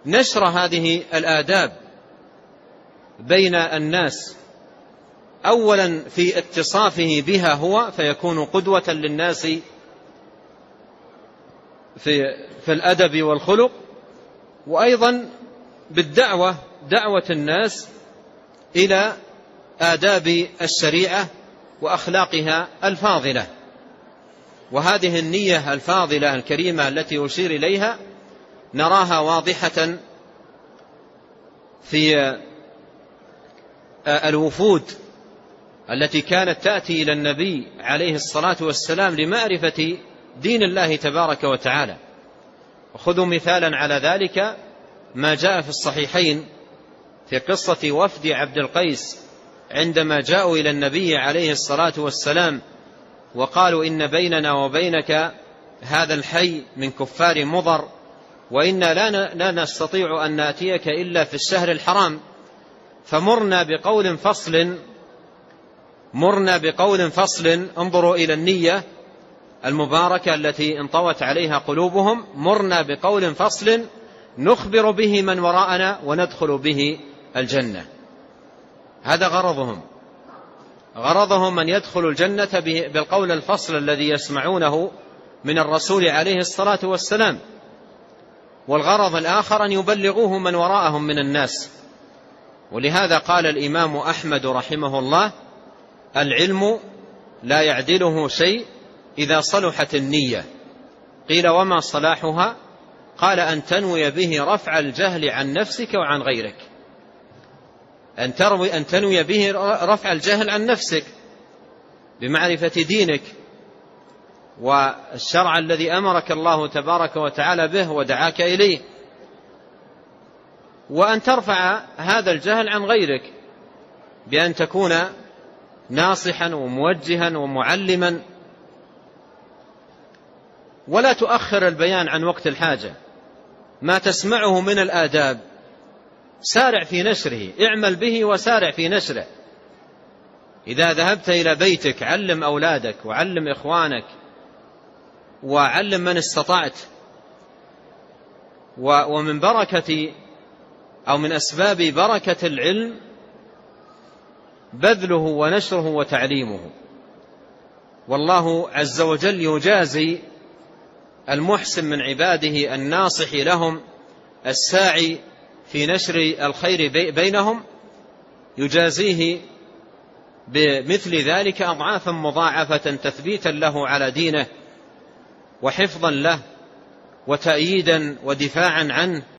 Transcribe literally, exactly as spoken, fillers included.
نشر هذه الآداب بين الناس، أولا في اتصافه بها هو فيكون قدوة للناس في, في الأدب والخلق، وأيضا بالدعوة، دعوة الناس إلى آداب الشريعة وأخلاقها الفاضلة. وهذه النية الفاضلة الكريمة التي أشير إليها نراها واضحة في الوفود التي كانت تأتي إلى النبي عليه الصلاة والسلام لمعرفة دين الله تبارك وتعالى. وخذوا مثالا على ذلك ما جاء في الصحيحين في قصة وفد عبد القيس عندما جاءوا إلى النبي عليه الصلاة والسلام وقالوا إن بيننا وبينك هذا الحي من كفار مضر، وإنا لا نستطيع أن نأتيك إلا في الشهر الحرام، فمرنا بقول فصل مرنا بقول فصل انظروا إلى النية المباركة التي انطوت عليها قلوبهم. مرنا بقول فصل نخبر به من وراءنا وندخل به الجنة. هذا غرضهم، غرضهم من يدخل الجنة بالقول الفصل الذي يسمعونه من الرسول عليه الصلاة والسلام، والغرض الآخر أن يبلغوه من وراءهم من الناس. ولهذا قال الإمام أحمد رحمه الله: العلم لا يعدله شيء إذا صلحت النية. قيل وما صلاحها؟ قال أن تنوي به رفع الجهل عن نفسك وعن غيرك، أن تروي أن تنوي به رفع الجهل عن نفسك بمعرفة دينك والشرع الذي أمرك الله تبارك وتعالى به ودعاك إليه، وأن ترفع هذا الجهل عن غيرك بأن تكون ناصحا وموجها ومعلما، ولا تؤخر البيان عن وقت الحاجة. ما تسمعه من الآداب سارع في نشره، اعمل به وسارع في نشره. إذا ذهبت إلى بيتك علم أولادك وعلم إخوانك وعلم من استطعت. ومن بركة أو من أسباب بركة العلم بذله ونشره وتعليمه. والله عز وجل يجازي المحسن من عباده الناصح لهم الساعي في نشر الخير بينهم، يجازيه بمثل ذلك أضعافا مضاعفة تثبيتا له على دينه وحفظا له وتأييدا ودفاعا عنه